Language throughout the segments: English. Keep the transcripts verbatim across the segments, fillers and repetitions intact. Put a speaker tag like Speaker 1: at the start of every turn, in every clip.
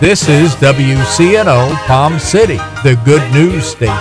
Speaker 1: This is W C N O Palm City, the good news station.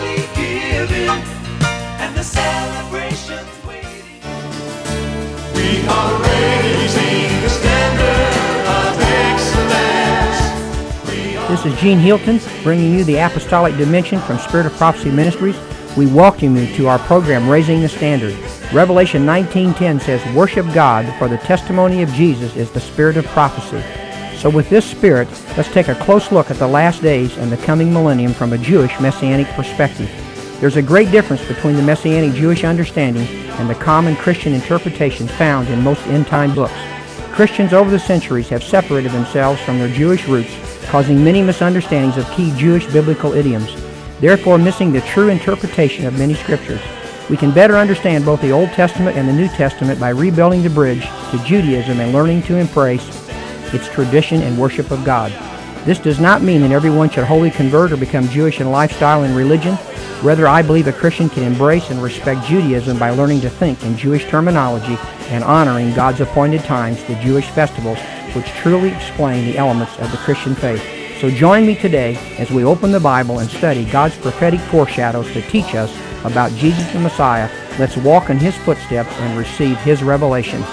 Speaker 2: We are raising the standard of excellence.
Speaker 3: This is Gene Hilton bringing you the Apostolic Dimension from Spirit of Prophecy Ministries. We welcome you to our program, Raising the Standard. Revelation nineteen ten says, "Worship God, for the testimony of Jesus is the spirit of prophecy." So with this spirit, let's take a close look at the last days and the coming millennium from a Jewish Messianic perspective. There's a great difference between the Messianic Jewish understanding and the common Christian interpretations found in most end-time books. Christians over the centuries have separated themselves from their Jewish roots, causing many misunderstandings of key Jewish biblical idioms, therefore missing the true interpretation of many scriptures. We can better understand both the Old Testament and the New Testament by rebuilding the bridge to Judaism and learning to embrace its tradition and worship of God. This does not mean that everyone should wholly convert or become Jewish in lifestyle and religion. Rather, I believe a Christian can embrace and respect Judaism by learning to think in Jewish terminology and honoring God's appointed times, the Jewish festivals, which truly explain the elements of the Christian faith. So join me today as we open the Bible and study God's prophetic foreshadows to teach us about Jesus the Messiah. Let's walk in His footsteps and receive His revelation.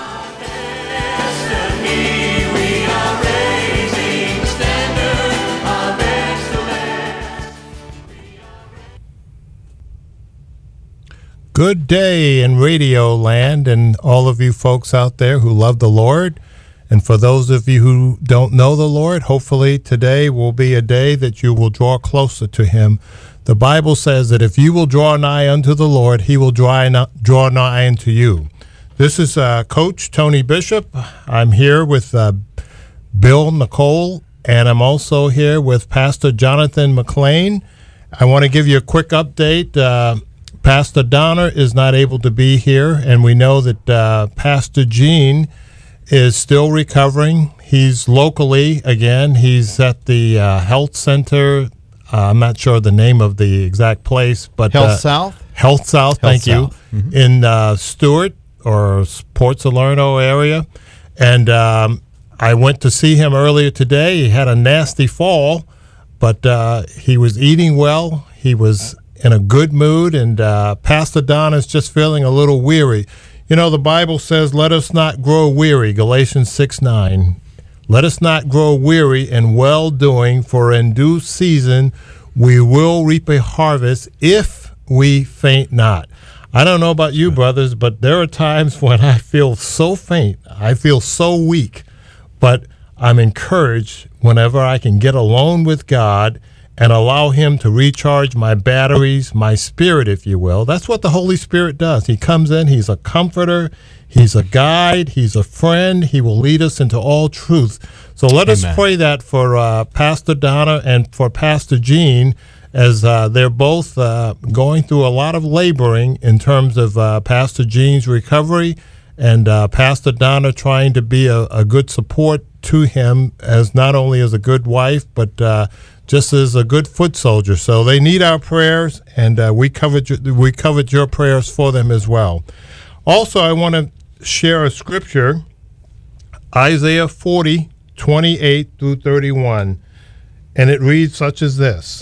Speaker 4: Good day in Radio Land and all of you folks out there who love the Lord. And for those of you who don't know the Lord, hopefully today will be a day that you will draw closer to Him. The Bible says that if you will draw nigh unto the Lord, He will draw nigh unto you. This is uh, Coach Tony Bishop. I'm here with uh, Bill Nicole, and I'm also here with Pastor Jonathan McLean. I want to give you a quick update. Uh, Pastor Donner is not able to be here, and we know that uh, Pastor Gene is still recovering. He's locally, again, he's at the uh, health center. Uh, I'm not sure the name of the exact place, but
Speaker 5: Health
Speaker 4: uh,
Speaker 5: South?
Speaker 4: Health South,
Speaker 5: Health
Speaker 4: thank
Speaker 5: South.
Speaker 4: you,
Speaker 5: Mm-hmm.
Speaker 4: in uh, Stewart or Port Salerno area. And um, I went to see him earlier today. He had a nasty fall, but uh, he was eating well. He was in a good mood, and uh, Pastor Don is just feeling a little weary. You know, the Bible says, let us not grow weary, Galatians six nine. Let us not grow weary in well-doing, for in due season we will reap a harvest if we faint not. I don't know about you, brothers, but there are times when I feel so faint, I feel so weak, but I'm encouraged whenever I can get alone with God and allow Him to recharge my batteries, my spirit, if you will. That's what the Holy Spirit does. He comes in, He's a comforter, He's a guide, He's a friend. He will lead us into all truth. So let Amen. us pray that for uh, Pastor Donna and for Pastor Gene, as uh, they're both uh, going through a lot of laboring in terms of uh, Pastor Gene's recovery and uh, Pastor Donna trying to be a, a good support to him, as not only as a good wife, but uh, just as a good foot soldier. So they need our prayers, and uh, we covered your, we covered your prayers for them as well. Also, I want to share a scripture, Isaiah forty, twenty-eight through thirty-one, and it reads such as this: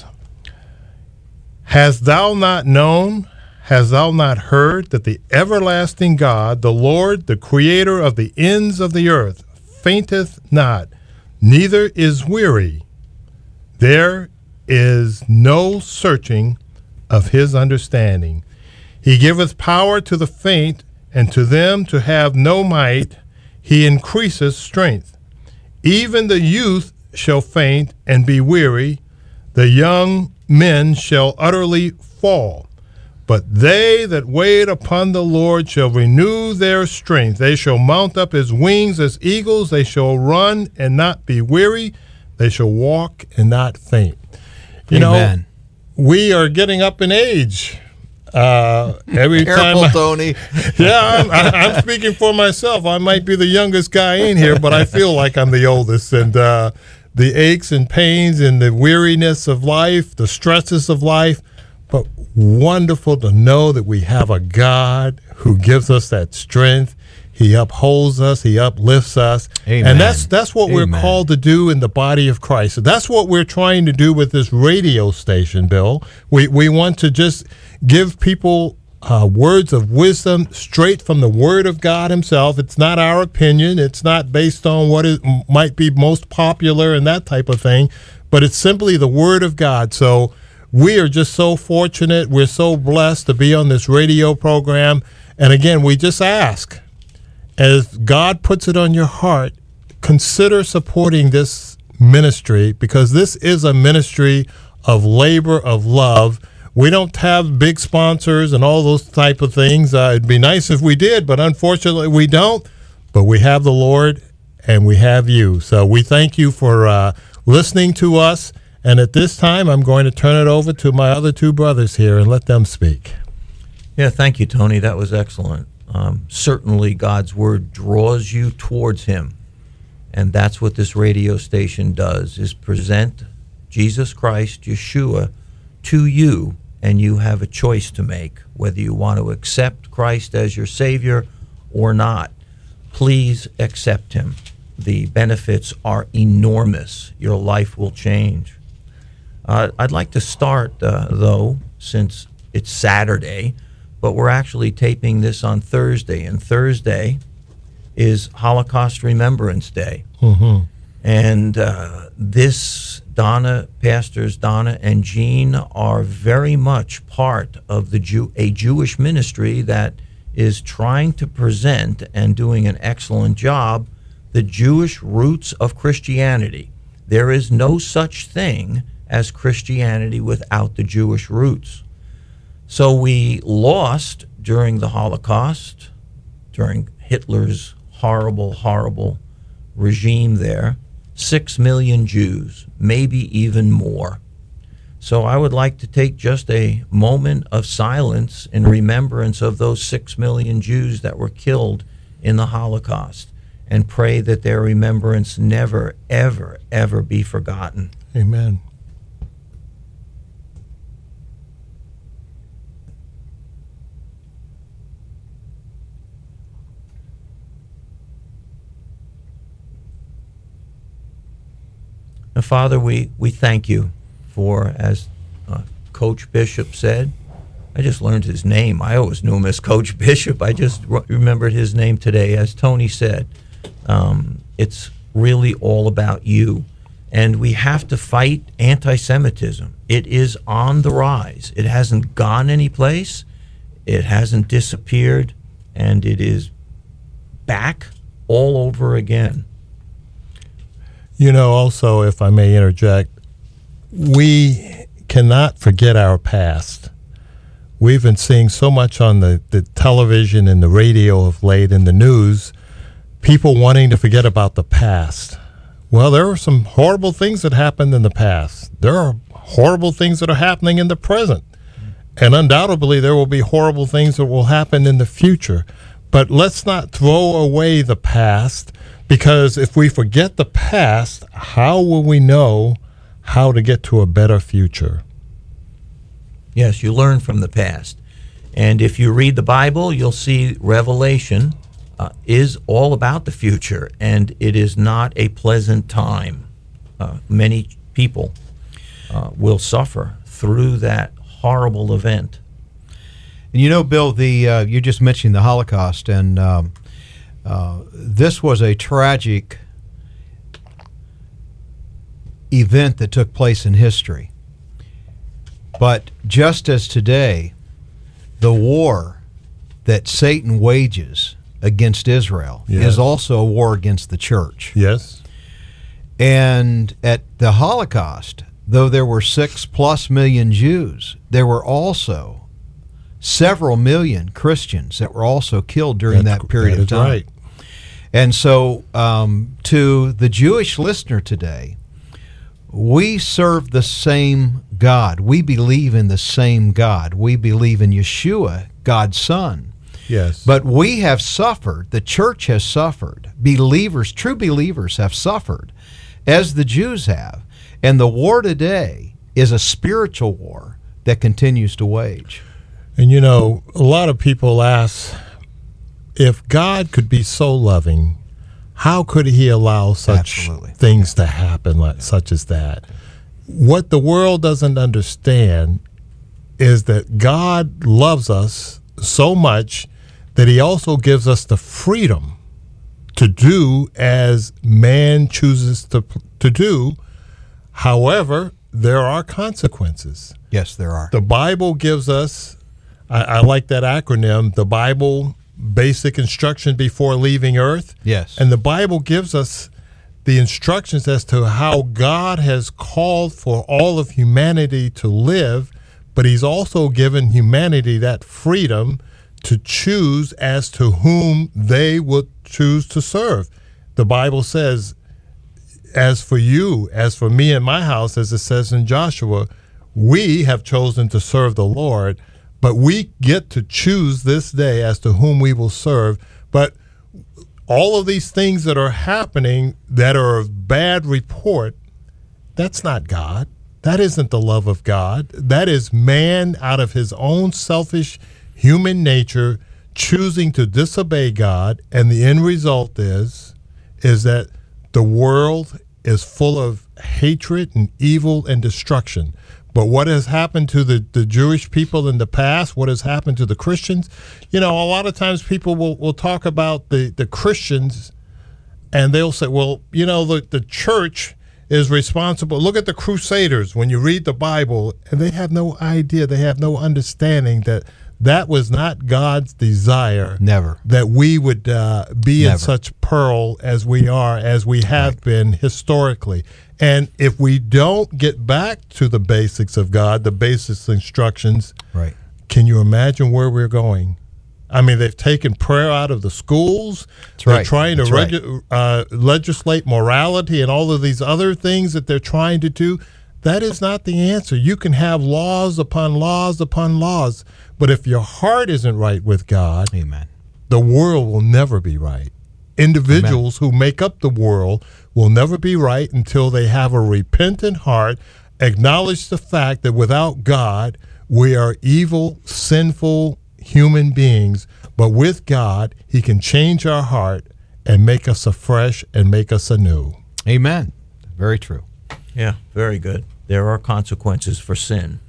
Speaker 4: Hast thou not known, hast thou not heard, that the everlasting God, the Lord, the creator of the ends of the earth, fainteth not, neither is weary? There is no searching of his understanding. He giveth power to the faint, and to them to have no might he increaseth strength. Even the youth shall faint and be weary, the young men shall utterly fall. But they that wait upon the Lord shall renew their strength. They shall mount up as wings as eagles. They shall run and not be weary. They shall walk and not faint. You
Speaker 5: Amen.
Speaker 4: know, we are getting up in age. Uh, every
Speaker 5: Careful,
Speaker 4: time I,
Speaker 5: Tony.
Speaker 4: yeah, I'm, I, I'm speaking for myself. I might be the youngest guy in here, but I feel like I'm the oldest. And uh, the aches and pains and the weariness of life, the stresses of life, but wonderful to know that we have a God who gives us that strength. He upholds us. He uplifts us.
Speaker 5: Amen.
Speaker 4: And that's that's what
Speaker 5: Amen.
Speaker 4: we're called to do in the body of Christ. That's what we're trying to do with this radio station, Bill. We we want to just give people uh, words of wisdom straight from the Word of God himself. It's not our opinion. It's not based on what is, might be most popular and that type of thing, but it's simply the Word of God. So we are just so fortunate. We're so blessed to be on this radio program. And again, we just ask, as God puts it on your heart, consider supporting this ministry, because this is a ministry of labor, of love. We don't have big sponsors and all those type of things. Uh, it'd be nice if we did, but unfortunately we don't. But we have the Lord and we have you. So we thank you for uh, listening to us. And at this time, I'm going to turn it over to my other two brothers here and let them speak.
Speaker 6: Yeah, thank you, Tony. That was excellent. Um, certainly God's word draws you towards him, and that's what this radio station does, is present Jesus Christ, Yeshua, to you, and you have a choice to make, whether you want to accept Christ as your Savior or not. Please accept him. The benefits are enormous. Your life will change. Uh, I'd like to start, uh, though, since it's Saturday, but we're actually taping this on Thursday, and Thursday is Holocaust Remembrance Day.
Speaker 4: Mm-hmm.
Speaker 6: And uh, this, Donna, Pastors Donna and Jean are very much part of the Jew, a Jewish ministry that is trying to present and doing an excellent job the Jewish roots of Christianity. There is no such thing as Christianity without the Jewish roots. So we lost during the Holocaust, during Hitler's horrible, horrible regime there, six million Jews, maybe even more. So I would like to take just a moment of silence in remembrance of those six million Jews that were killed in the Holocaust, and pray that their remembrance never, ever, ever be forgotten.
Speaker 4: Amen.
Speaker 6: Now, Father, we, we thank you for, as uh, Coach Bishop said, I just learned his name. I always knew him as Coach Bishop. I just re- remembered his name today. As Tony said, um, it's really all about you. And we have to fight anti-Semitism. It is on the rise. It hasn't gone anyplace. It hasn't disappeared. And it is back all over again.
Speaker 4: You know, also, if I may interject, we cannot forget our past. We've been seeing so much on the, the television and the radio of late and the news, people wanting to forget about the past. Well, there are some horrible things that happened in the past. There are horrible things that are happening in the present. And undoubtedly, there will be horrible things that will happen in the future. But let's not throw away the past, because if we forget the past, how will we know how to get to a better future?
Speaker 6: Yes, you learn from the past. And if you read the Bible, you'll see Revelation uh, is all about the future, and it is not a pleasant time. Uh, many people uh, will suffer through that horrible event.
Speaker 5: And you know, Bill, the uh, you just mentioned the Holocaust, and um, uh, this was a tragic event that took place in history. But just as today, the war that Satan wages against Israel
Speaker 4: Yes.
Speaker 5: is also a war against the church.
Speaker 4: Yes.
Speaker 5: And at the Holocaust, though there were six plus million Jews, there were also several million Christians that were also killed during
Speaker 4: That's-
Speaker 5: that period
Speaker 4: that
Speaker 5: of
Speaker 4: is
Speaker 5: time.
Speaker 4: right.
Speaker 5: And so um, to the Jewish listener today, we serve the same God. We believe in the same God. We believe in Yeshua, God's Son.
Speaker 4: Yes.
Speaker 5: But we have suffered, the church has suffered, believers, true believers have suffered, as the Jews have. And the war today is a spiritual war that continues to wage.
Speaker 4: And you know, a lot of people ask, if God could be so loving, how could he allow such
Speaker 5: Absolutely.
Speaker 4: things to happen, like, such as that? What the world doesn't understand is that God loves us so much that he also gives us the freedom to do as man chooses to to do. However, there are consequences.
Speaker 5: Yes, there are.
Speaker 4: The Bible gives us, I, I like that acronym, the Bible basic instruction before leaving earth.
Speaker 5: Yes.
Speaker 4: And the Bible gives us the instructions as to how God has called for all of humanity to live, but he's also given humanity that freedom to choose as to whom they would choose to serve. The Bible says, as for you, as for me and my house, as it says in Joshua, we have chosen to serve the Lord, but we get to choose this day as to whom we will serve. But all of these things that are happening that are of bad report, that's not God. That isn't the love of God. That is man out of his own selfish human nature choosing to disobey God, and the end result is is that the world is full of hatred and evil and destruction. But what has happened to the, the Jewish people in the past, what has happened to the Christians, you know, a lot of times people will, will talk about the, the Christians and they'll say, well, you know, the, the church is responsible. Look at the Crusaders when you read the Bible, and they have no idea, they have no understanding that that was not God's desire.
Speaker 5: Never.
Speaker 4: That we would uh, be
Speaker 5: Never.
Speaker 4: in such peril as we are, as we have
Speaker 5: Right.
Speaker 4: been historically. And if we don't get back to the basics of God, the basic instructions,
Speaker 5: Right.
Speaker 4: can you imagine where we're going? I mean, they've taken prayer out of the schools.
Speaker 5: That's
Speaker 4: They're
Speaker 5: right.
Speaker 4: trying to
Speaker 5: That's right.
Speaker 4: regu- uh, legislate morality and all of these other things that they're trying to do. That is not the answer. You can have laws upon laws upon laws, but if your heart isn't right with God,
Speaker 5: Amen.
Speaker 4: the world will never be right. Individuals who make up the world will never be right until they have a repentant heart, acknowledge the fact that without God, we are evil, sinful human beings, but with God, he can change our heart and make us afresh and make us anew.
Speaker 5: Amen. Very true.
Speaker 6: Yeah, very good. There are consequences for sin.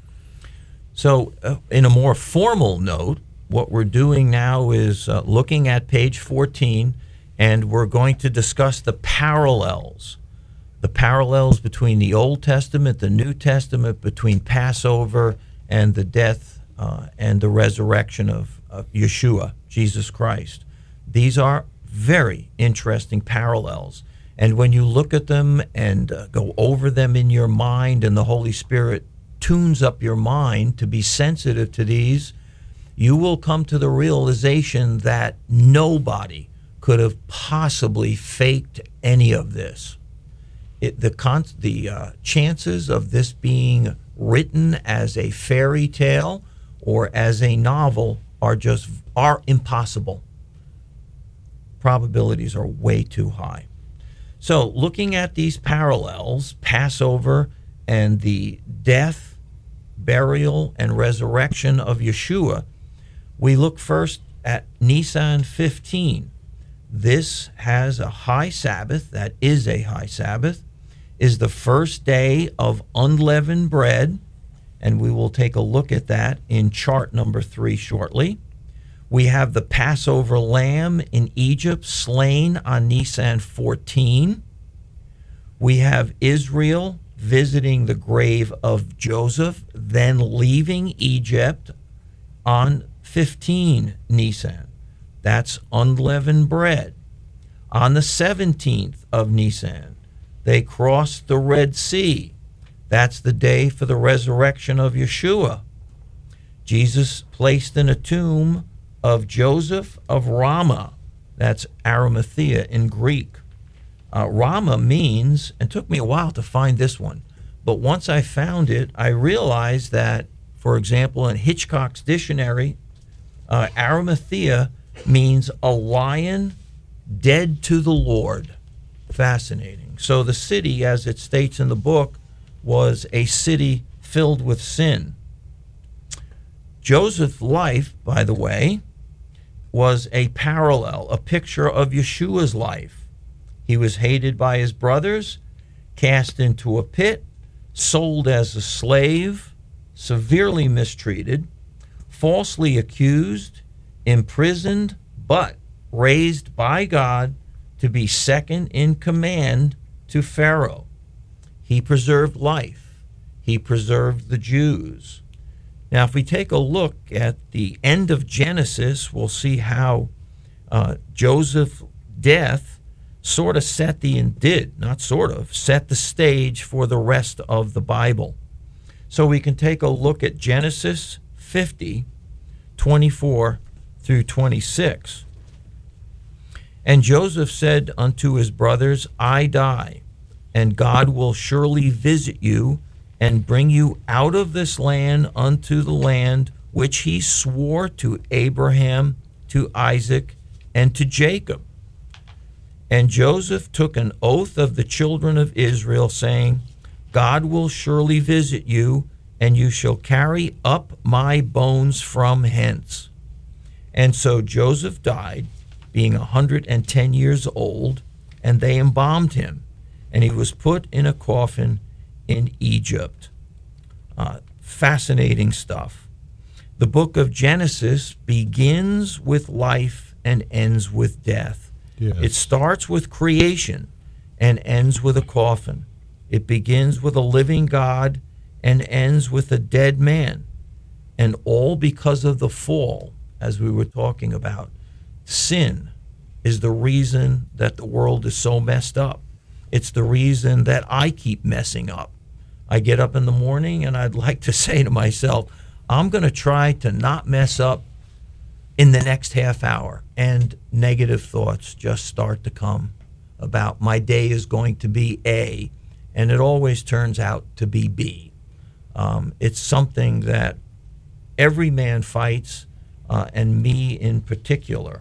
Speaker 6: So, uh, in a more formal note, what we're doing now is uh, looking at page fourteen, and we're going to discuss the parallels. The parallels between the Old Testament, the New Testament, between Passover and the death uh, and the resurrection of, of Yeshua, Jesus Christ. These are very interesting parallels. And when you look at them and uh, go over them in your mind, and the Holy Spirit tunes up your mind to be sensitive to these, you will come to the realization that nobody could have possibly faked any of this. It, the con- the uh, chances of this being written as a fairy tale or as a novel are just are impossible. Probabilities are way too high. So, looking at these parallels, Passover and the death, burial, and resurrection of Yeshua, we look first at Nisan fifteen. This has a high Sabbath, that is a high Sabbath, is the first day of unleavened bread, and we will take a look at that in chart number three shortly. We have the Passover lamb in Egypt slain on Nisan fourteen. We have Israel visiting the grave of Joseph, then leaving Egypt on fifteen Nisan. That's unleavened bread. On the seventeenth of Nisan, they crossed the Red Sea. That's the day for the resurrection of Yeshua. Jesus placed in a tomb of Joseph of Ramah. That's Arimathea in Greek. Uh, Ramah means, and it took me a while to find this one, but once I found it, I realized that, for example, in Hitchcock's dictionary, uh, Arimathea means a lion dead to the Lord. Fascinating. So the city, as it states in the book, was a city filled with sin. Joseph's life, by the way, was a parallel, a picture of Yeshua's life. He was hated by his brothers, cast into a pit, sold as a slave, severely mistreated, falsely accused, imprisoned, but raised by God to be second in command to Pharaoh. He preserved life. He preserved the Jews. Now, if we take a look at the end of Genesis, we'll see how uh, Joseph's death sort of set the, and did, not sort of, set the stage for the rest of the Bible. So we can take a look at Genesis fifty, twenty-four through twenty-six. And Joseph said unto his brothers, I die, and God will surely visit you and bring you out of this land unto the land which he swore to Abraham, to Isaac, and to Jacob. And Joseph took an oath of the children of Israel, saying, God will surely visit you, and you shall carry up my bones from hence. And so Joseph died, being a hundred and ten years old, and they embalmed him, and he was put in a coffin in Egypt. Uh, fascinating stuff. The book of Genesis begins with life and ends with death.
Speaker 4: Yes.
Speaker 6: It starts with creation and ends with a coffin. It begins with a living God and ends with a dead man. And all because of the fall, as we were talking about. Sin is the reason that the world is so messed up. It's the reason that I keep messing up. I get up in the morning and I'd like to say to myself, I'm going to try to not mess up in the next half hour. And negative thoughts just start to come about my day is going to be A, and it always turns out to be B. Um, it's something that every man fights, uh, and me in particular.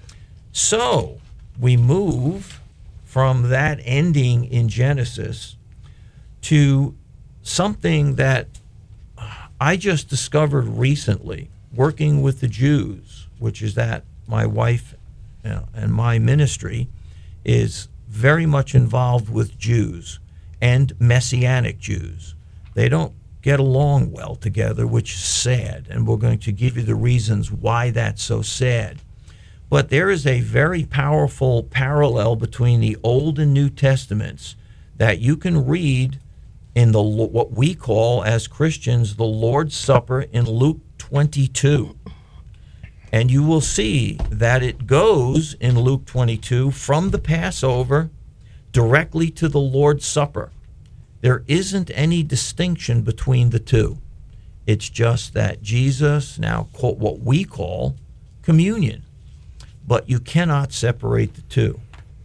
Speaker 6: So we move from that ending in Genesis to something that I just discovered recently, working with the Jews, which is that my wife you know, and my ministry is very much involved with Jews and Messianic Jews. They don't get along well together, which is sad, and we're going to give you the reasons why that's so sad. But there is a very powerful parallel between the Old and New Testaments that you can read in the what we call as Christians the Lord's Supper in Luke twenty-two. And you will see that it goes in Luke twenty-two from the Passover directly to the Lord's Supper. There isn't any distinction between the two. It's just that Jesus now called what we call communion. But you cannot separate the two.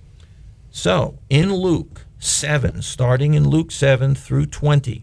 Speaker 6: So in Luke seven, starting in Luke seven through twenty,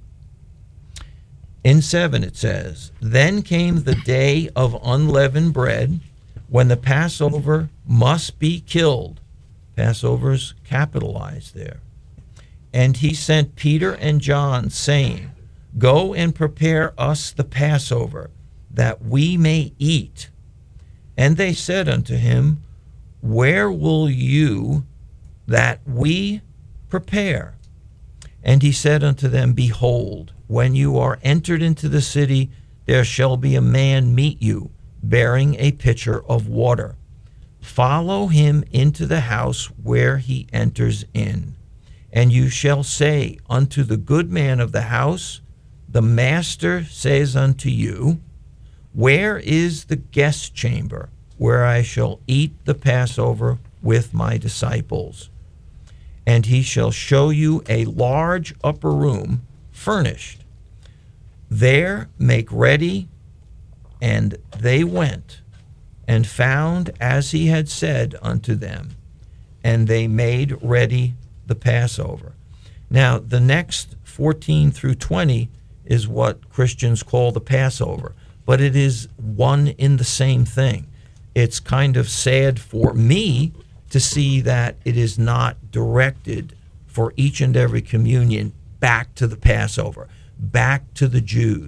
Speaker 6: in seven it says, Then came the day of unleavened bread, when the Passover must be killed. Passover's capitalized there. And he sent Peter and John, saying, Go and prepare us the Passover, that we may eat. And they said unto him, Where will you that we prepare? And he said unto them, Behold, when you are entered into the city, there shall be a man meet you, bearing a pitcher of water. Follow him into the house where he enters in. And you shall say unto the good man of the house, The master says unto you, Where is the guest chamber, where I shall eat the Passover with my disciples? And he shall show you a large upper room, furnished. There make ready. And they went, and found as he had said unto them, and they made ready the Passover. Now, the next fourteen through twenty is what Christians call the Passover, but it is one in the same thing. It's kind of sad for me to see that it is not directed for each and every communion back to the Passover, back to the Jews.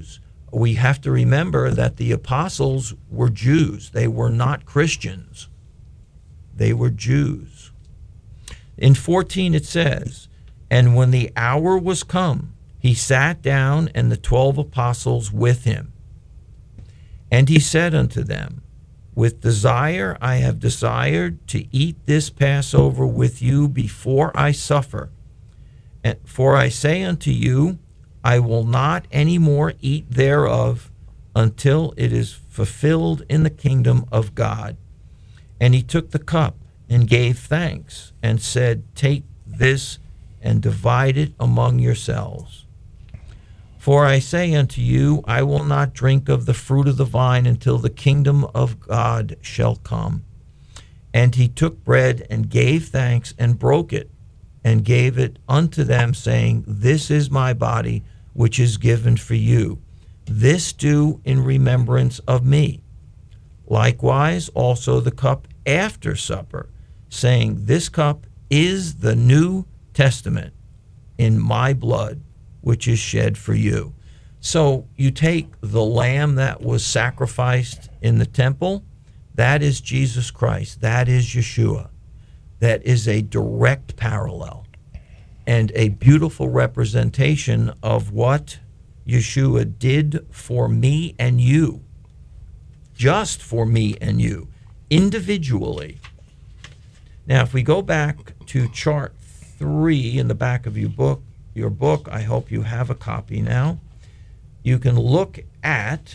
Speaker 6: we have to remember that the apostles were Jews. They were not Christians. They were Jews. In fourteen it says, "And when the hour was come, he sat down, and the twelve apostles with him. And he said unto them, With desire I have desired to eat this Passover with you before I suffer. And for I say unto you, I will not any more eat thereof until it is fulfilled in the kingdom of God. And he took the cup and gave thanks and said, Take this and divide it among yourselves. For I say unto you, I will not drink of the fruit of the vine until the kingdom of God shall come. And he took bread and gave thanks and broke it and gave it unto them, saying, This is my body, which is given for you. This do in remembrance of me. Likewise also the cup after supper, saying, This cup is the New Testament in my blood, which is shed for you. So you take the lamb that was sacrificed in the temple, that is Jesus Christ, that is Yeshua. That is a direct parallel and a beautiful representation of what Yeshua did for me and you, just for me and you, individually. Now, if we go back to chart three in the back of your book, your book, I hope you have a copy now, you can look at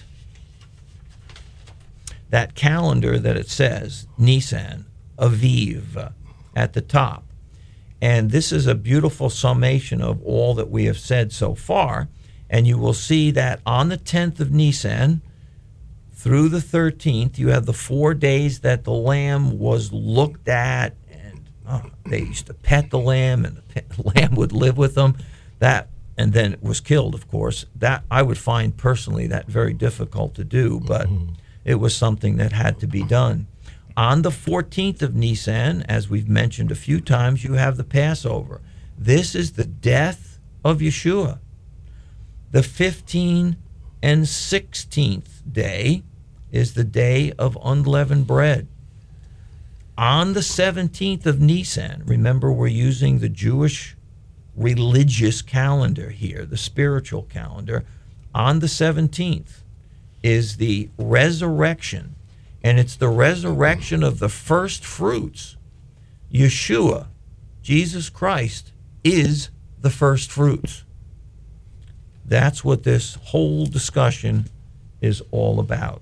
Speaker 6: that calendar that it says, Nisan, Aviv, at the top. And this is a beautiful summation of all that we have said so far. And you will see that on the tenth of Nisan through the thirteenth, you have the four days that the lamb was looked at, and oh, they used to pet the lamb, and the pet, lamb would live with them. That, and then it was killed, of course. That I would find personally that very difficult to do, but mm-hmm. it was something that had to be done. On the fourteenth of Nisan, as we've mentioned a few times, you have the Passover. This is the death of Yeshua. The fifteenth and sixteenth day is the day of unleavened bread. On the seventeenth of Nisan, remember we're using the Jewish religious calendar here, the spiritual calendar. On the seventeenth is the resurrection, and it's the resurrection of the first fruits. Yeshua, Jesus Christ, is the first fruits. That's what this whole discussion is all about.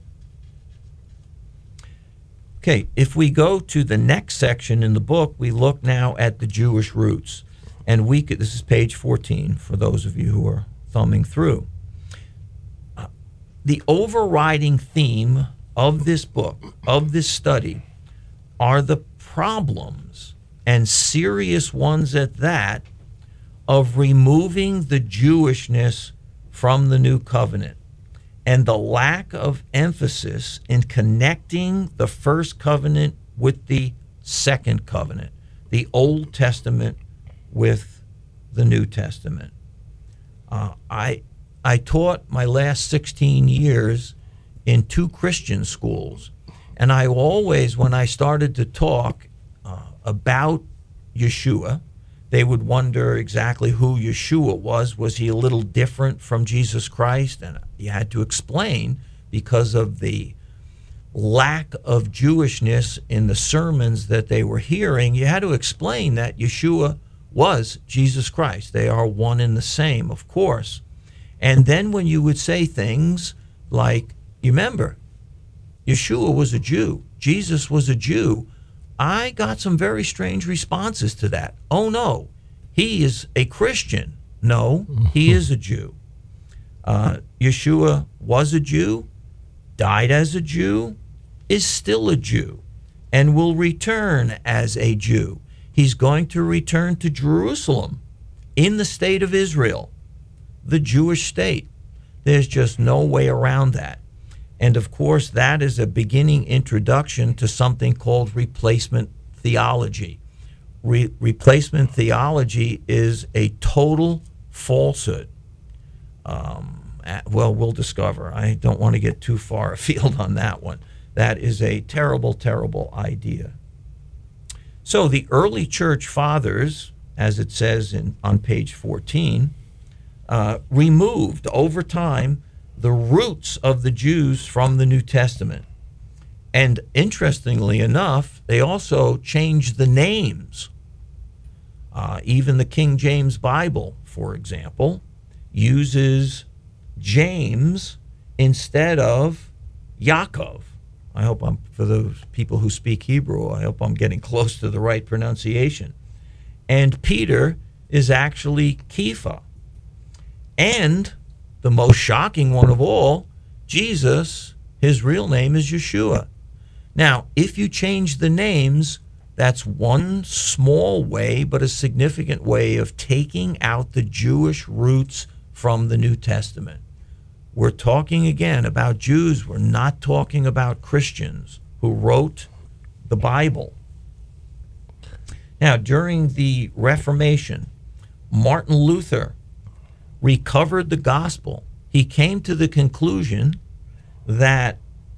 Speaker 6: Okay, if we go to the next section in the book, we look now at the Jewish roots. And we could, this is page fourteen for those of you who are thumbing through. Uh, the overriding theme of this book, of this study, are the problems, and serious ones at that, of removing the Jewishness from the new covenant and the lack of emphasis in connecting the first covenant with the second covenant, the Old Testament with the New Testament. Uh, I I taught my last sixteen years in two Christian schools, and I always, when I started to talk uh, about Yeshua, they would wonder exactly who Yeshua was. Was he a little different from Jesus Christ? And you had to explain, because of the lack of Jewishness in the sermons that they were hearing, you had to explain that Yeshua was Jesus Christ. They are one and the same, of course. And then when you would say things like, you remember, Yeshua was a Jew, Jesus was a Jew, I got some very strange responses to that. Oh, no, he is a Christian. No, he is a Jew. Uh, Yeshua was a Jew, died as a Jew, is still a Jew, and will return as a Jew. He's going to return to Jerusalem in the state of Israel, the Jewish state. There's just no way around that. And of course, that is a beginning introduction to something called replacement theology. Re- replacement theology is a total falsehood. Um, uh, well, we'll discover. I don't want to get too far afield on that one. That is a terrible, terrible idea. So the early church fathers, as it says in on page fourteen, uh, removed over time the roots of the Jews from the New Testament. And interestingly enough, they also changed the names. Uh, even the King James Bible, for example, uses James instead of Yaakov. I hope I'm, for those people who speak Hebrew, I hope I'm getting close to the right pronunciation. And Peter is actually Kepha. And the most shocking one of all, Jesus, his real name is Yeshua. Now, if you change the names, that's one small way, but a significant way of taking out the Jewish roots from the New Testament. We're talking again about Jews. We're not talking about Christians who wrote the Bible. Now, during the Reformation, Martin Luther recovered the gospel. He came to the conclusion that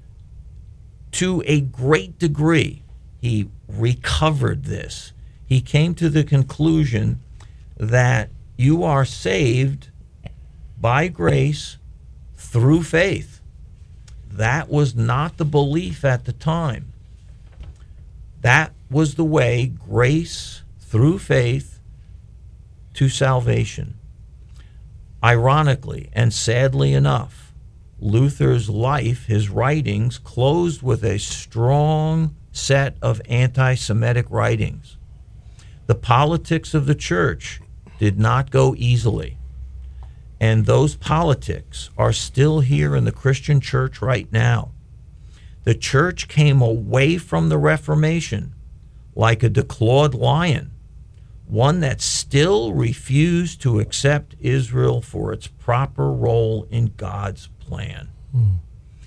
Speaker 6: to a great degree, he recovered this. He came to the conclusion that you are saved by grace through faith. That was not the belief at the time. That was the way, grace through faith to salvation. Ironically and sadly enough, Luther's life, his writings, closed with a strong set of anti-Semitic writings. The politics of the church did not go easily. And those politics are still here in the Christian church right now. The church came away from the Reformation like a declawed lion, one that still refused to accept Israel for its proper role in God's plan. Hmm.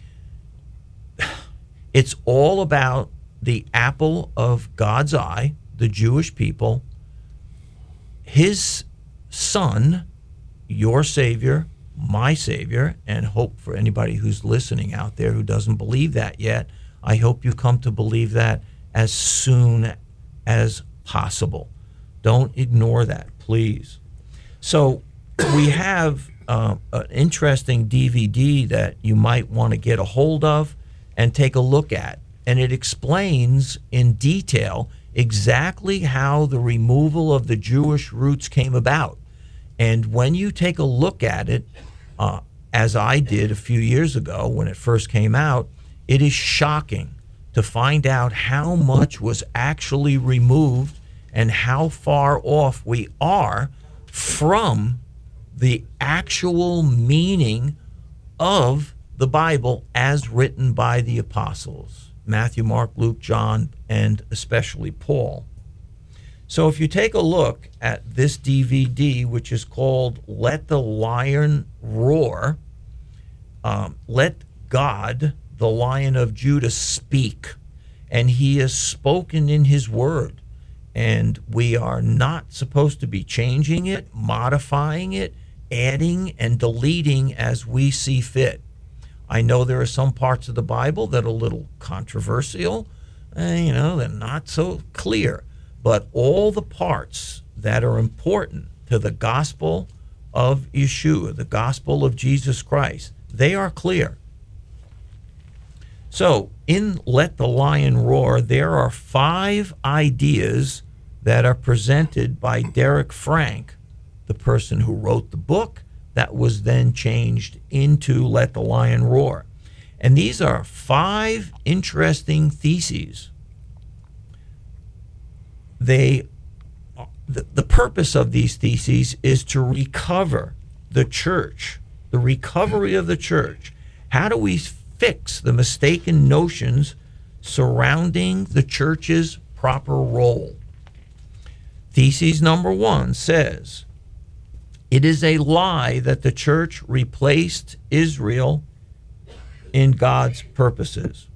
Speaker 6: It's all about the apple of God's eye, the Jewish people, his son, your Savior, my Savior, and hope for anybody who's listening out there who doesn't believe that yet, I hope you come to believe that as soon as possible. Don't ignore that, please. So we have uh, an interesting D V D that you might want to get a hold of and take a look at. And it explains in detail exactly how the removal of the Jewish roots came about. And when you take a look at it, uh, as I did a few years ago when it first came out, it is shocking to find out how much was actually removed and how far off we are from the actual meaning of the Bible as written by the apostles, Matthew, Mark, Luke, John, and especially Paul. So if you take a look at this D V D, which is called Let the Lion Roar, um, let God, the Lion of Judah, speak. And he has spoken in his word. And we are not supposed to be changing it, modifying it, adding and deleting as we see fit. I know there are some parts of the Bible that are a little controversial. Uh, you know, they're not so clear. But all the parts that are important to the gospel of Yeshua, the gospel of Jesus Christ, they are clear. So in Let the Lion Roar, there are five ideas that are presented by Derek Frank, the person who wrote the book that was then changed into Let the Lion Roar. And these are five interesting theses. They, the, the purpose of these theses is to recover the church, the recovery of the church. How do we fix the mistaken notions surrounding the church's proper role? Thesis number one says, it is a lie that the church replaced Israel in God's purposes.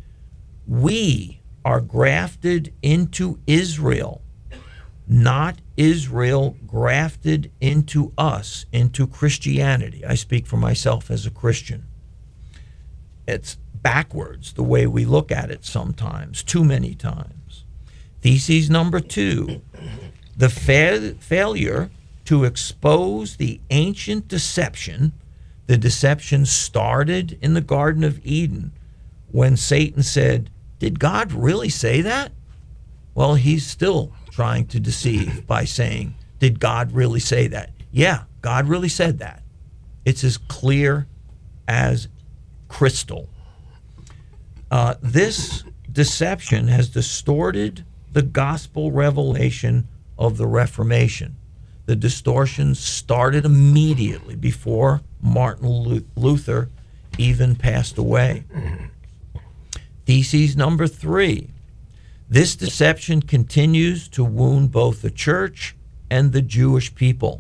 Speaker 6: We are grafted into Israel, not Israel grafted into us, into Christianity. I speak for myself as a Christian. It's backwards the way we look at it sometimes, too many times. Thesis number two, the fa- failure to expose the ancient deception. The deception started in the Garden of Eden when Satan said, "Did God really say that?" Well, he's still trying to deceive by saying, "Did God really say that?" Yeah, God really said that. It's as clear as crystal. Uh, this deception has distorted the gospel revelation of the Reformation. The distortion started immediately before Martin Luther even passed away. Thesis number three. This deception continues to wound both the church and the Jewish people.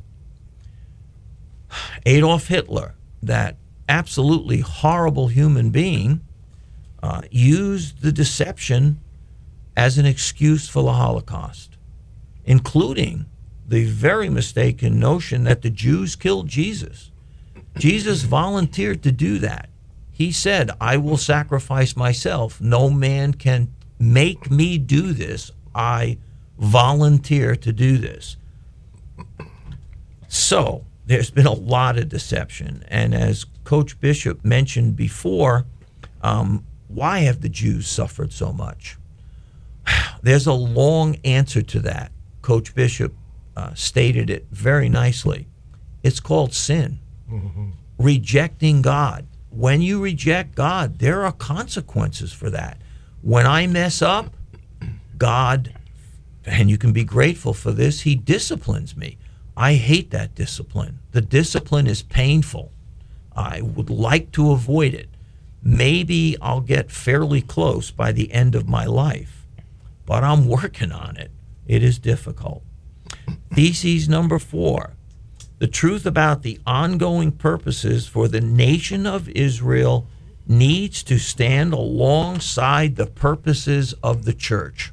Speaker 6: Adolf Hitler, that absolutely horrible human being, uh, used the deception as an excuse for the Holocaust, including the very mistaken notion that the Jews killed Jesus. Jesus volunteered to do that. He said, "I will sacrifice myself. No man can make me do this. I volunteer to do this." So there's been a lot of deception. And as Coach Bishop mentioned before, um, why have the Jews suffered so much? There's a long answer to that. Coach Bishop uh, stated it very nicely. It's called sin. Mm-hmm. Rejecting God. When you reject God, there are consequences for that. When I mess up, God, and you can be grateful for this, he disciplines me. I hate that discipline. The discipline is painful. I would like to avoid it. Maybe I'll get fairly close by the end of my life, but I'm working on it. It is difficult. Thesis number four, the truth about the ongoing purposes for the nation of Israel needs to stand alongside the purposes of the church.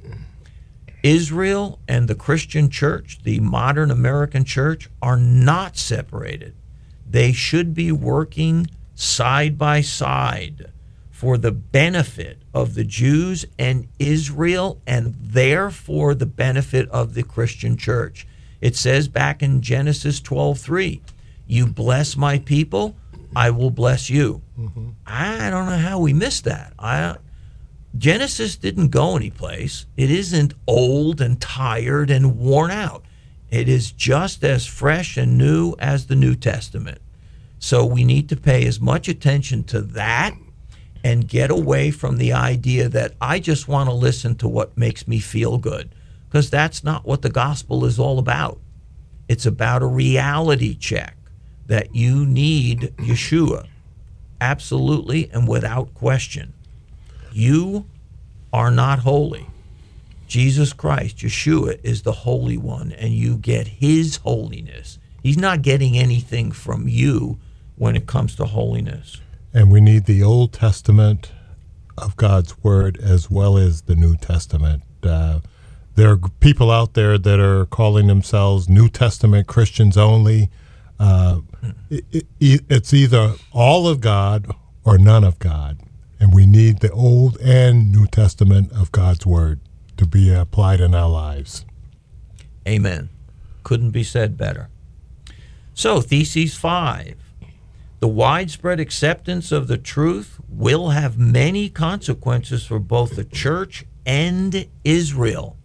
Speaker 6: Israel and the Christian church, the modern American church, are not separated. They should be working side by side for the benefit of the Jews and Israel, and therefore the benefit of the Christian church. It says back in Genesis twelve three, "You bless my people, I will bless you." Mm-hmm. I don't know how we missed that. I, Genesis didn't go anyplace. It isn't old and tired and worn out. It is just as fresh and new as the New Testament. So we need to pay as much attention to that and get away from the idea that I just want to listen to what makes me feel good, because that's not what the gospel is all about. It's about a reality check that you need Yeshua, absolutely and without question. You are not holy. Jesus Christ, Yeshua, is the Holy One, and you get his holiness. He's not getting anything from you when it comes to holiness.
Speaker 4: And we need the Old Testament of God's Word as well as the New Testament. Uh, there are people out there that are calling themselves New Testament Christians only. Uh, it, it, it's either all of God or none of God. And we need the Old and New Testament of God's Word to be applied in our lives.
Speaker 6: Amen. Couldn't be said better. So, Thesis five. The widespread acceptance of the truth will have many consequences for both the church and Israel.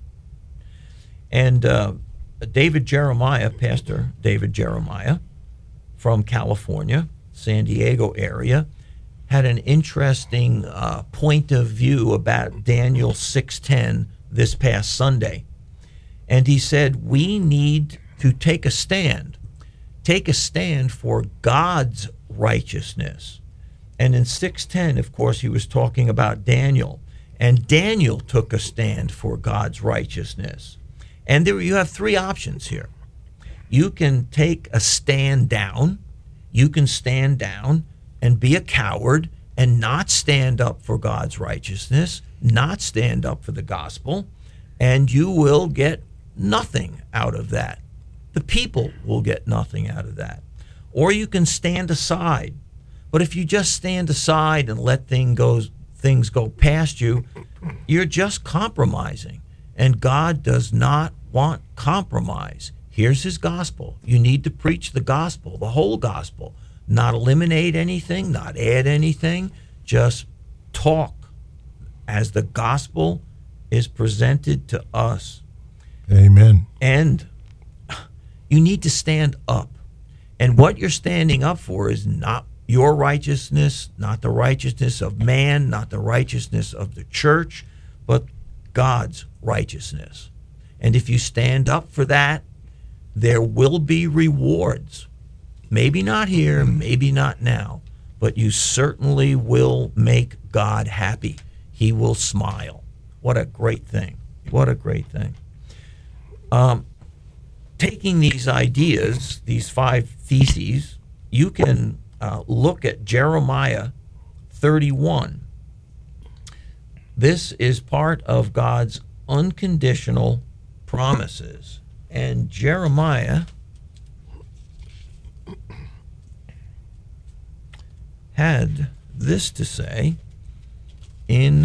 Speaker 6: And uh, David Jeremiah, Pastor David Jeremiah from California, San Diego area, had an interesting uh, point of view about Daniel six ten this past Sunday. And he said, we need to take a stand, take a stand for God's righteousness. And in six ten, of course, he was talking about Daniel. And Daniel took a stand for God's righteousness. And there you have three options here. You can take a stand down. You can stand down and be a coward and not stand up for God's righteousness, not stand up for the gospel, and you will get nothing out of that. The people will get nothing out of that. Or you can stand aside. But if you just stand aside and let thing goes, things go past you, you're just compromising. And God does not want compromise. Here's his gospel. You need to preach the gospel, the whole gospel. Not eliminate anything, not add anything. Just talk as the gospel is presented to us.
Speaker 4: Amen.
Speaker 6: And you need to stand up. And what you're standing up for is not your righteousness, not the righteousness of man, not the righteousness of the church, but God's righteousness. And if you stand up for that, there will be rewards. Maybe not here, maybe not now, but you certainly will make God happy. He will smile. What a great thing. What a great thing. Um, taking these ideas, these five theses, you can uh, look at Jeremiah thirty-one. This is part of God's unconditional promises. And Jeremiah had this to say in,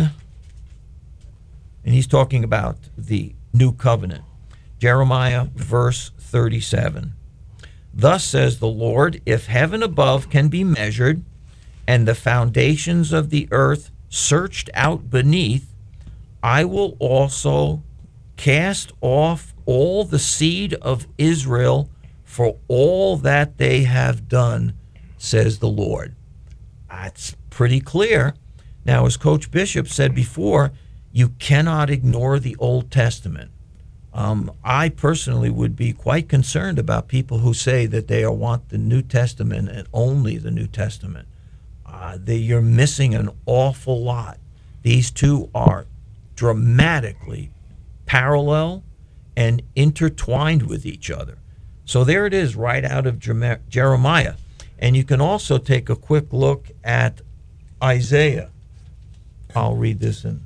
Speaker 6: and he's talking about the new covenant. Jeremiah verse thirty-seven. Thus says the Lord, if heaven above can be measured, and the foundations of the earth searched out beneath, I will also cast off all the seed of Israel for all that they have done, says the Lord. That's pretty clear. Now, as Coach Bishop said before, you cannot ignore the Old Testament. Um, I personally would be quite concerned about people who say that they want the New Testament and only the New Testament. Uh, they, you're missing an awful lot. These two are dramatically parallel and intertwined with each other. So there it is right out of Jeremiah. And you can also take a quick look at Isaiah. I'll read this in.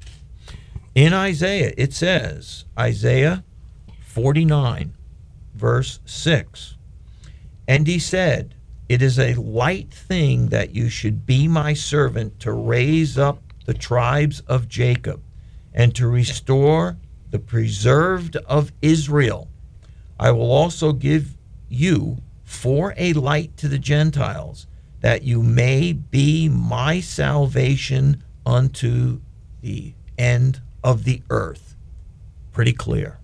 Speaker 6: In Isaiah, it says, Isaiah forty-nine, verse six, and he said, it is a light thing that you should be my servant to raise up the tribes of Jacob and to restore the preserved of Israel. I will also give you for a light to the Gentiles, that you may be my salvation unto the end of the earth. Pretty clear.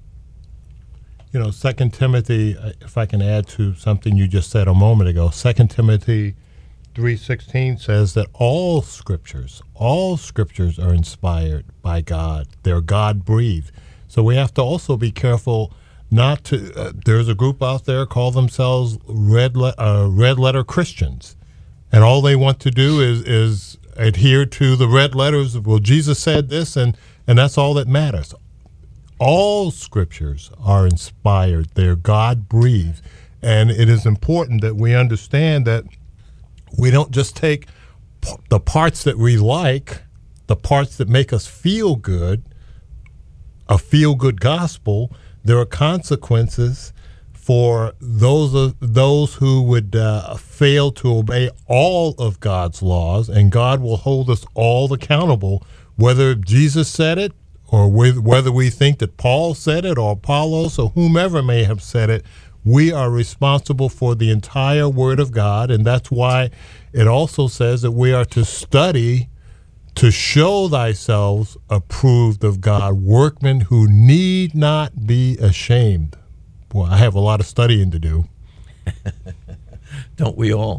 Speaker 4: You know, Second Timothy, if I can add to something you just said a moment ago, Second Timothy three sixteen says that all scriptures, all scriptures are inspired by God. They're God-breathed. So we have to also be careful not to, uh, there's a group out there call themselves red, le- uh, red letter Christians. And all they want to do is, is adhere to the red letters of, well, Jesus said this, and, and that's all that matters. All scriptures are inspired. They're God-breathed. And it is important that we understand that we don't just take p- the parts that we like, the parts that make us feel good, a feel-good gospel. There are consequences for those of, those who would uh, fail to obey all of God's laws, and God will hold us all accountable, whether Jesus said it or with, whether we think that Paul said it or Apollos or whomever may have said it. We are responsible for the entire Word of God, and that's why it also says that we are to study to show thyself approved of God, workmen who need not be ashamed. Boy, I have a lot of studying to do.
Speaker 6: Don't we all?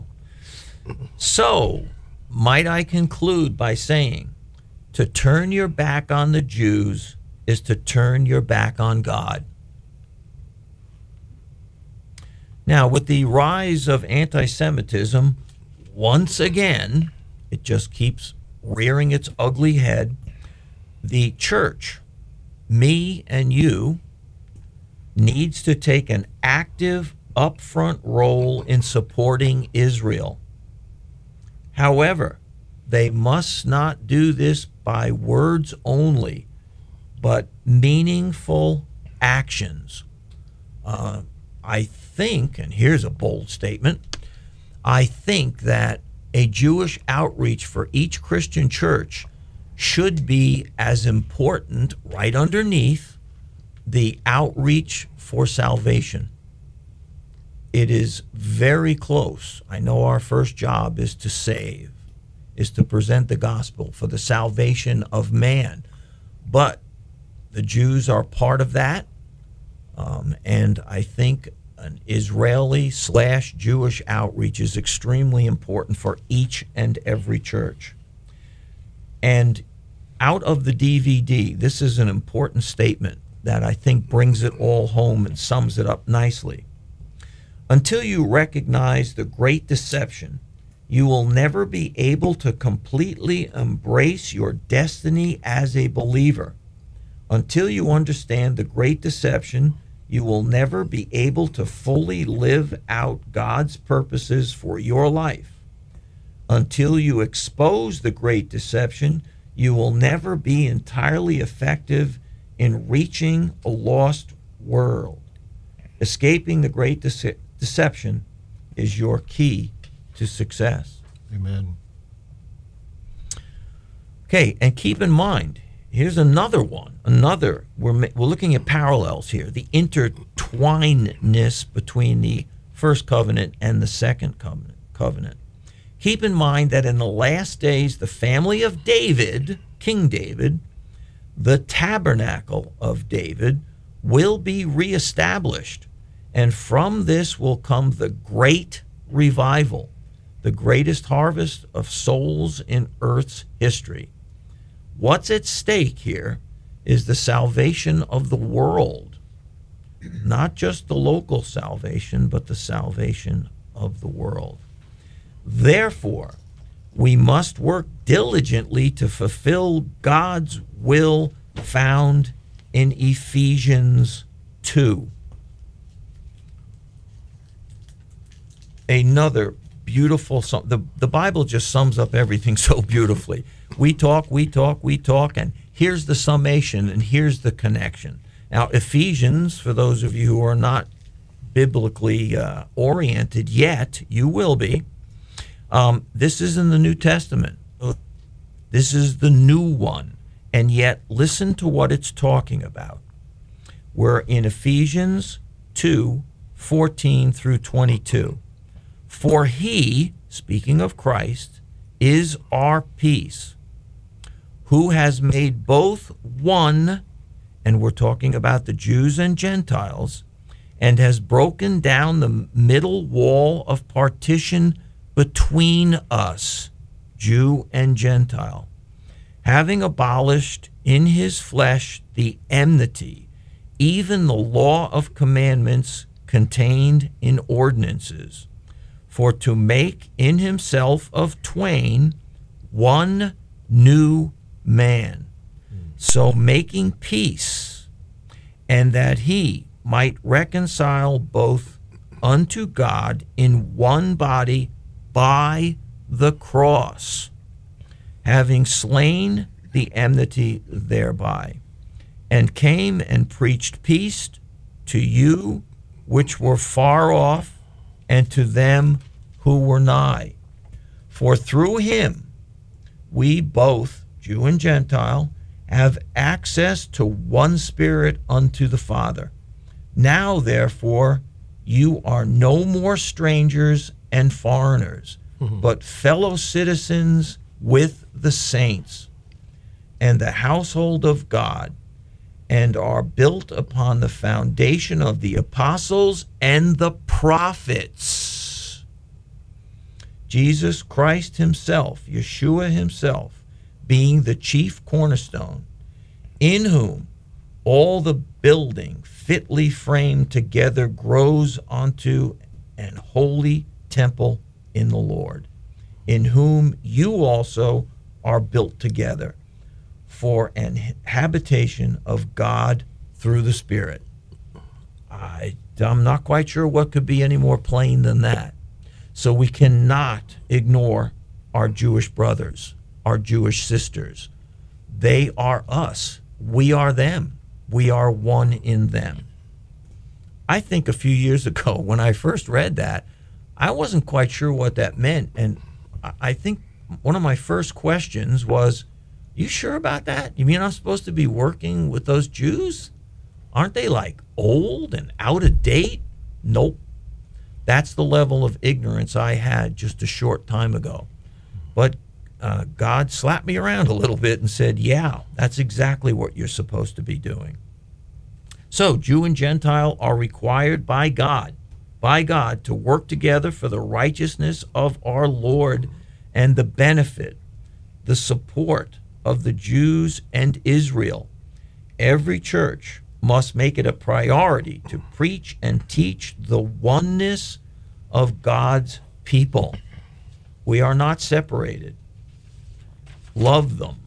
Speaker 6: So, might I conclude by saying, to turn your back on the Jews is to turn your back on God. Now, with the rise of anti-Semitism, once again, it just keeps rearing its ugly head. The church, me and you, needs to take an active, upfront role in supporting Israel. However, they must not do this by words only, but meaningful actions. Uh, I think, and here's a bold statement, I think that a Jewish outreach for each Christian church should be as important, right underneath, the outreach for salvation. It is very close. I know our first job is to save, is to present the gospel for the salvation of man. But the Jews are part of that. Um, and I think an Israeli slash Jewish outreach is extremely important for each and every church. And out of the D V D, this is an important statement that I think brings it all home and sums it up nicely. Until you recognize the great deception, you will never be able to completely embrace your destiny as a believer. Until you understand the great deception, you will never be able to fully live out God's purposes for your life. Until you expose the great deception, you will never be entirely effective in reaching a lost world. Escaping the great dece- deception is your key to success.
Speaker 4: Amen.
Speaker 6: Okay, and keep in mind, here's another one. Another, we're, we're looking at parallels here, the intertwinedness between the first covenant and the second covenant. covenant. Keep in mind that in the last days, the family of David, King David, the tabernacle of David, will be reestablished. And from this will come the great revival, the greatest harvest of souls in earth's history. What's at stake here is the salvation of the world, not just the local salvation, but the salvation of the world. Therefore, we must work diligently to fulfill God's will found in Ephesians two. Another beautiful sum. The, the Bible just sums up everything so beautifully. We talk, we talk, we talk, and here's the summation, and here's the connection. Now, Ephesians, for those of you who are not biblically uh, oriented yet, you will be. Um, this is in the New Testament. This is the new one. And yet, listen to what it's talking about. We're in Ephesians two, fourteen through twenty-two. For he, speaking of Christ, is our peace, who has made both one, and we're talking about the Jews and Gentiles, and has broken down the middle wall of partition between us, Jew and Gentile, having abolished in his flesh the enmity, even the law of commandments contained in ordinances, for to make in himself of twain one new man, so making peace, and that he might reconcile both unto God in one body by the cross, having slain the enmity thereby, and came and preached peace to you which were far off, and to them who were nigh. For through him we both, Jew and Gentile, have access to one Spirit unto the Father. Now, therefore, you are no more strangers and foreigners, mm-hmm. but fellow citizens with the saints and the household of God, and are built upon the foundation of the apostles and the prophets. Jesus Christ himself, Yeshua himself, being the chief cornerstone, in whom all the building fitly framed together grows onto an holy temple in the Lord, in whom you also are built together for an habitation of God through the Spirit. I, I'm not quite sure what could be any more plain than that. So we cannot ignore our Jewish brothers, our Jewish sisters. They are us. We are them. we are one in them. I think a few years ago when I first read that, I wasn't quite sure what that meant. And I- I think one of my first questions was, you sure about that? You mean I'm supposed to be working with those Jews? Aren't they like old and out of date? Nope. That's the level of ignorance I had just a short time ago. But uh, God slapped me around a little bit and said, yeah, that's exactly what you're supposed to be doing. So Jew and Gentile are required by God, by God, to work together for the righteousness of our Lord and the benefit, the support of the Jews and Israel. Every church must make it a priority to preach and teach the oneness of God's people. We are not separated. Love them.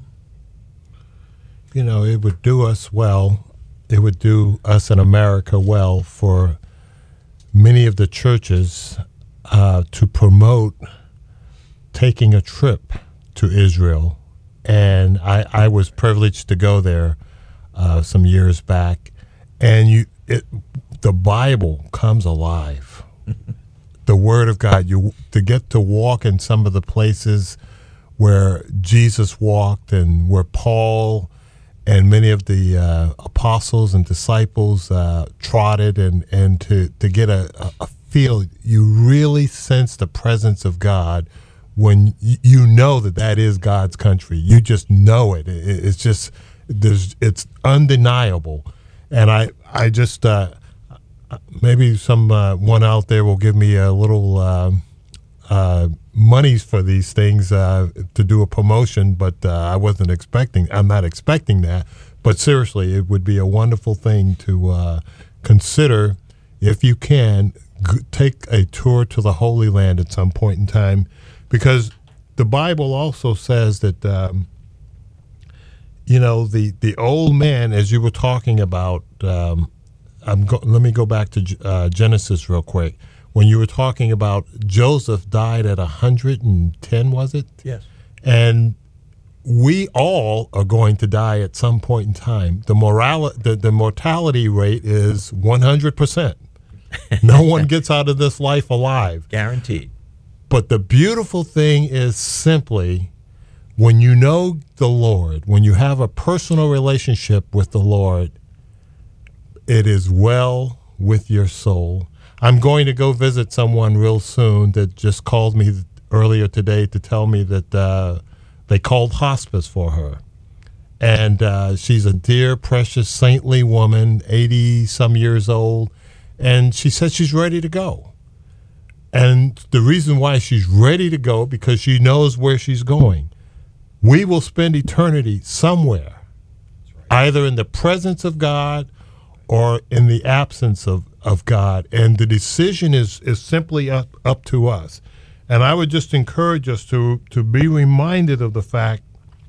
Speaker 4: You know, it would do us well, it would do us in America well for many of the churches uh, to promote taking a trip to Israel. And I, I was privileged to go there uh, some years back. And you, it, the Bible comes alive. The Word of God, you to get to walk in some of the places where Jesus walked and where Paul and many of the uh, apostles and disciples uh, trotted, and, and to, to get a, a feel, you really sense the presence of God when y- you know that that is God's country. You just know it. it it's just, there's, it's undeniable. And I, I just, uh, maybe some uh, one out there will give me a little uh, uh, monies for these things uh, to do a promotion, but uh, I wasn't expecting, I'm not expecting that. But seriously, it would be a wonderful thing to uh, consider, if you can, g- take a tour to the Holy Land at some point in time, because the Bible also says that, um, you know, the, the old man, as you were talking about, um, I'm go- let me go back to uh, Genesis real quick. When you were talking about Joseph died at one hundred ten, was it?
Speaker 6: Yes.
Speaker 4: And we all are going to die at some point in time. The moral, the, the mortality rate is one hundred percent. No one gets out of this life alive.
Speaker 6: Guaranteed.
Speaker 4: But the beautiful thing is simply, when you know the Lord, when you have a personal relationship with the Lord, it is well with your soul. I'm going to go visit someone real soon that just called me earlier today to tell me that uh, they called hospice for her. And uh, she's a dear, precious, saintly woman, eighty-some years old, and she said she's ready to go. And the reason why she's ready to go, because she knows where she's going. We will spend eternity somewhere, either in the presence of God or in the absence of, of God. And the decision is, is simply up, up to us. And I would just encourage us to, to be reminded of the fact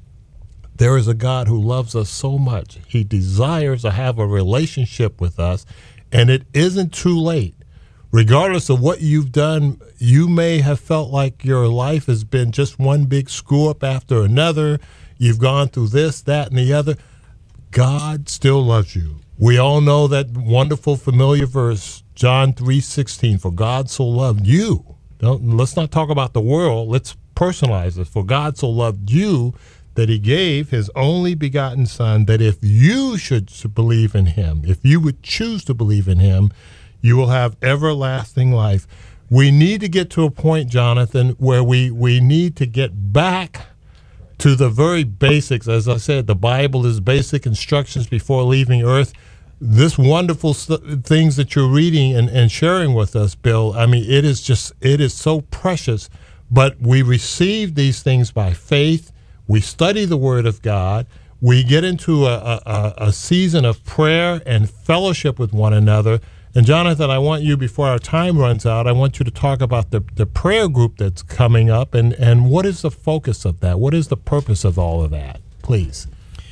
Speaker 4: there is a God who loves us so much. He desires to have a relationship with us, and it isn't too late. Regardless of what you've done, you may have felt like your life has been just one big screw up after another. You've gone through this, that, and the other. God still loves you. We all know that wonderful familiar verse, John three sixteen, for God so loved you. Don't, let's not talk about the world. Let's personalize it. For God so loved you that he gave his only begotten son, that if you should believe in him, if you would choose to believe in him, you will have everlasting life. We need to get to a point, Jonathan, where we, we need to get back to the very basics. As I said, the Bible is basic instructions before leaving earth. This wonderful st- things that you're reading and, and sharing with us, Bill, I mean, it is just, it is so precious. But we receive these things by faith. We study the Word of God. We get into a, a, a season of prayer and fellowship with one another. And Jonathan, I want you, before our time runs out, I want you to talk about the, the prayer group that's coming up, and, and what is the focus of that? What is the purpose of all of that? Please.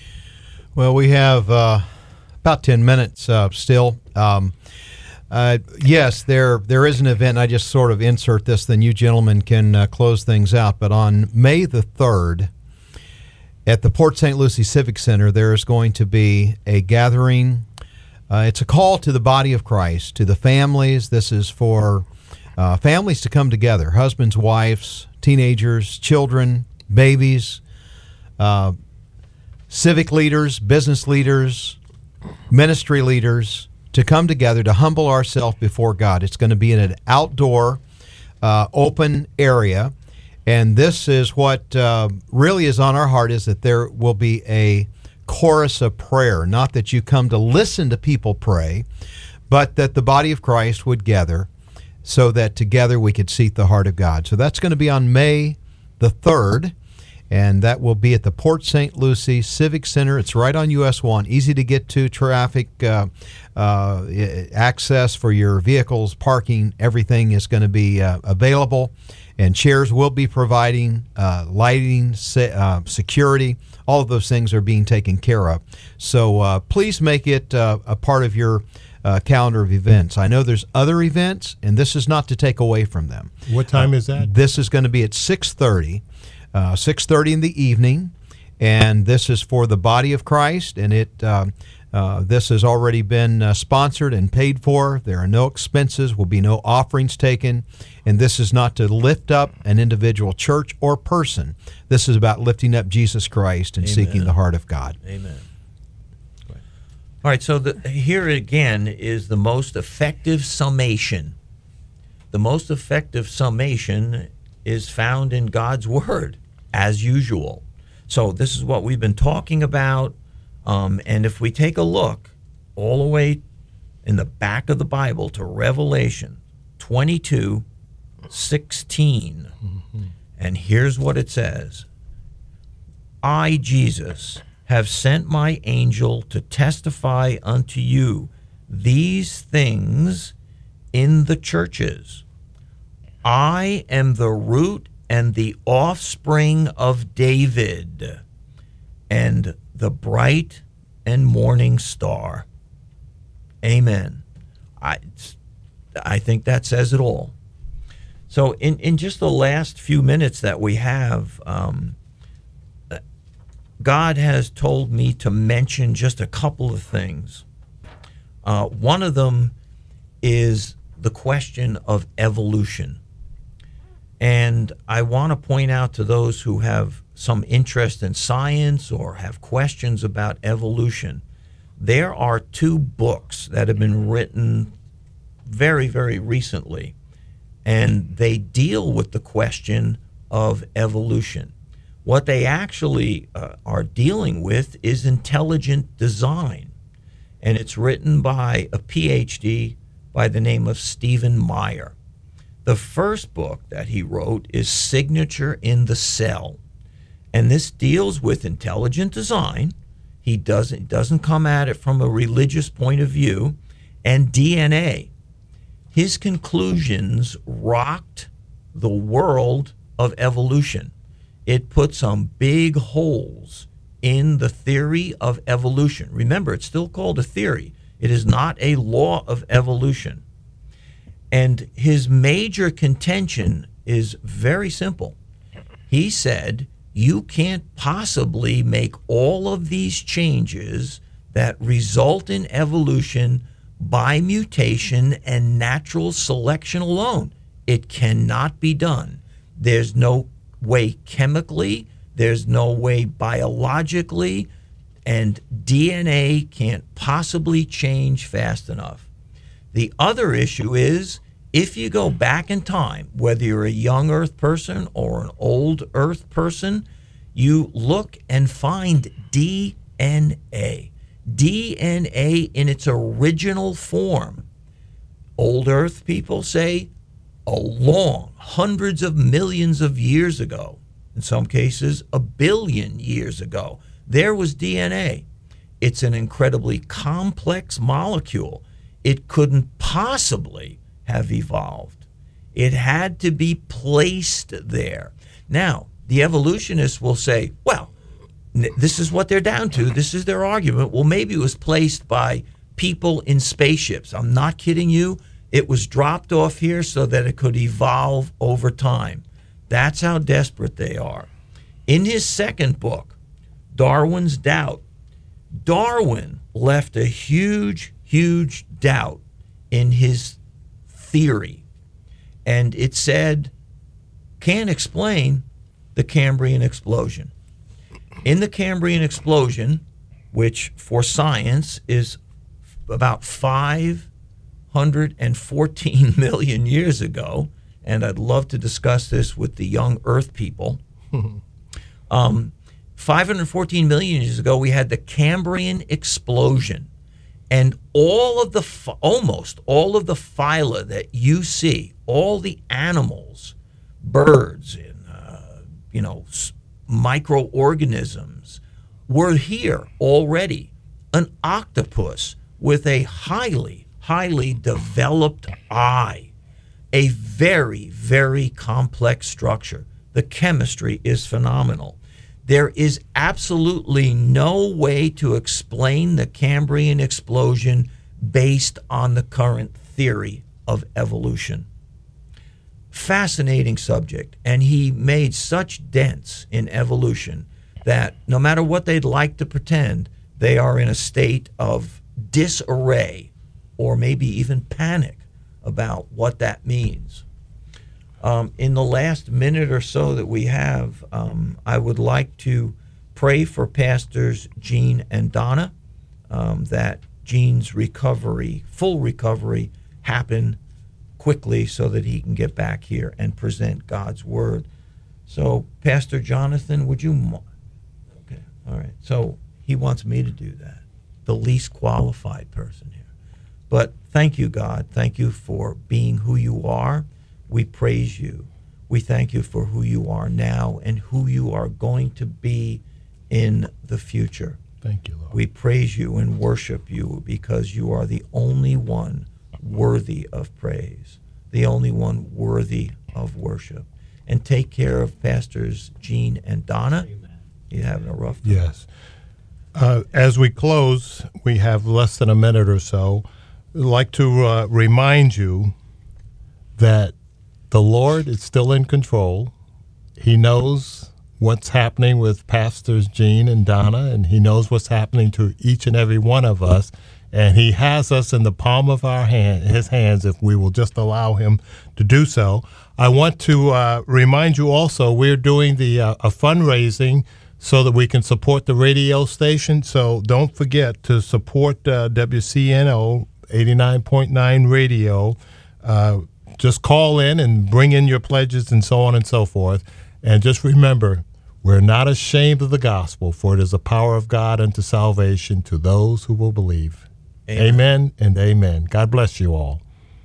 Speaker 5: Well, we have uh, about ten minutes uh, still. Um, uh, yes, there there is an event. I just sort of insert this, then you gentlemen can uh, close things out. But on May the third at the Port Saint Lucie Civic Center, there is going to be a gathering. Uh, it's a call to the body of Christ, to the families. This is for uh, families to come together, husbands, wives, teenagers, children, babies, uh, civic leaders, business leaders, ministry leaders, to come together to humble ourselves before God. It's going to be in an outdoor, uh, open area. And this is what uh, really is on our heart, is that there will be a chorus of prayer. Not that you come to listen to people pray, but that the body of Christ would gather so that together we could seek the heart of God. So that's going to be on May the third, and that will be at the Port Saint Lucie Civic Center. It's right on U S one, easy to get to, traffic, uh, uh, access for your vehicles, parking, everything is going to be uh, available. And chairs will be providing, uh, lighting, se- uh, security. All of those things are being taken care of. So uh, please make it uh, a part of your uh, calendar of events. I know there's other events, and this is not to take away from them.
Speaker 4: What time uh, is that?
Speaker 5: This is going to be at six thirty, uh, six thirty in the evening, and this is for the body of Christ, and it uh, uh, this has already been uh, sponsored and paid for. There are no expenses, will be no offerings taken, and this is not to lift up an individual church or person. This is about lifting up Jesus Christ and
Speaker 6: Amen.
Speaker 5: Seeking the heart of God.
Speaker 6: Amen. All right, so the, here again is the most effective summation. The most effective summation is found in God's Word, as usual. So this is what we've been talking about. Um, and if we take a look all the way in the back of the Bible to Revelation twenty-two sixteen, mm-hmm. and here's what it says. I, Jesus, have sent my angel to testify unto you these things in the churches. I am the root and the offspring of David, and the bright and morning star. Amen. I, I think that says it all. So in, in just the last few minutes that we have, um, God has told me to mention just a couple of things. Uh, one of them is the question of evolution. And I want to point out to those who have some interest in science or have questions about evolution, there are two books that have been written very, very recently, and they deal with the question of evolution. What they actually uh, are dealing with is intelligent design, and it's written by a P H D by the name of Stephen Meyer. The first book that he wrote is Signature in the Cell, and this deals with intelligent design. He doesn't doesn't come at it from a religious point of view, and D N A. His conclusions rocked the world of evolution. It put some big holes in the theory of evolution. Remember, it's still called a theory. It is not a law of evolution. And his major contention is very simple. He said, you can't possibly make all of these changes that result in evolution by mutation and natural selection alone. It cannot be done. There's no way chemically, there's no way biologically, and D N A can't possibly change fast enough. The other issue is, if you go back in time, whether you're a young Earth person or an old Earth person, you look and find D N A. D N A in its original form. Old Earth people say a long, hundreds of millions of years ago, in some cases a billion years ago, there was D N A. It's an incredibly complex molecule. It couldn't possibly have evolved. It had to be placed there. Now, the evolutionists will say, well, this is what they're down to. This is their argument. Well, maybe it was placed by people in spaceships. I'm not kidding you. It was dropped off here so that it could evolve over time. That's how desperate they are. In his second book, Darwin's doubt. Darwin left a huge, huge doubt in his theory. And it said, can't explain the Cambrian explosion. In the Cambrian explosion, which for science is about five hundred fourteen million years ago, and I'd love to discuss this with the young Earth people. um, five hundred fourteen million years ago, we had the Cambrian explosion. And all of the, almost all of the phyla that you see, all the animals, birds, and, uh, you know, microorganisms, were here already. An octopus with a highly, highly developed eye, a very, very complex structure. The chemistry is phenomenal. There is absolutely no way to explain the Cambrian explosion based on the current theory of evolution. Fascinating subject, and he made such dents in evolution that no matter what they'd like to pretend, they are in a state of disarray or maybe even panic about what that means. Um, in the last minute or so that we have, um, I would like to pray for Pastors Gene and Donna, um, that Gene's recovery, full recovery, happen quickly so that he can get back here and present God's Word. So, Pastor Jonathan, would you... Mo- okay, all right. So, he wants me to do that, the least qualified person here. But thank you, God. Thank you for being who you are. We praise you. We thank you for who you are now and who you are going to be in the future.
Speaker 4: Thank you, Lord.
Speaker 6: We praise you and worship you because you are the only one worthy of praise, the only one worthy of worship. And take care of Pastors Gene and Donna. Amen. You're having a rough time.
Speaker 4: Yes. Uh, as we close, we have less than a minute or so. I'd like to uh, remind you that the Lord is still in control. He knows what's happening with Pastors Gene and Donna, and he knows what's happening to each and every one of us. And he has us in the palm of our hand, his hands, if we will just allow him to do so. I want to uh, remind you also, we're doing the uh, a fundraising so that we can support the radio station. So don't forget to support uh, W C N O eighty-nine point nine radio. Uh, just call in and bring in your pledges and so on and so forth. And just remember, we're not ashamed of the gospel, for it is the power of God unto salvation to those who will believe. Amen, amen and amen. God bless you all.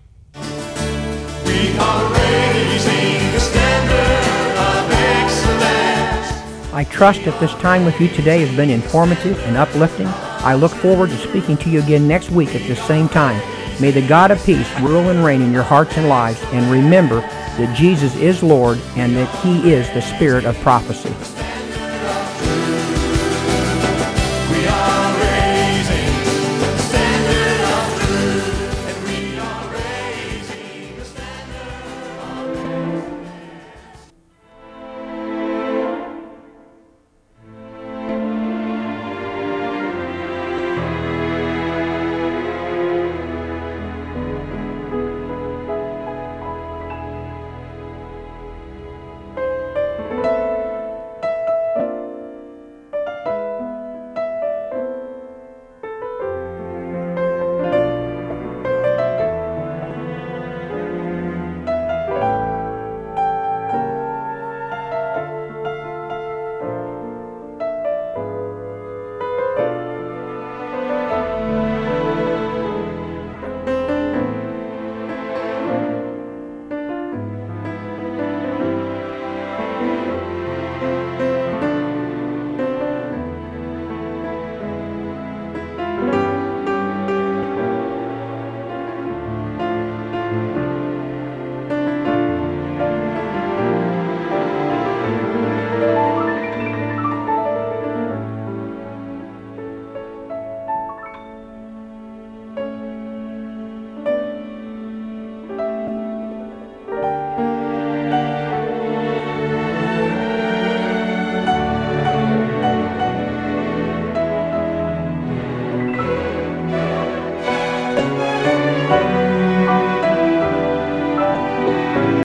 Speaker 2: We are raising the standard of excellence.
Speaker 3: I trust that this time with you today has been informative and uplifting. I look forward to speaking to you again next week at this same time. May the God of peace rule and reign in your hearts and lives, and remember that Jesus is Lord and that He is the Spirit of prophecy.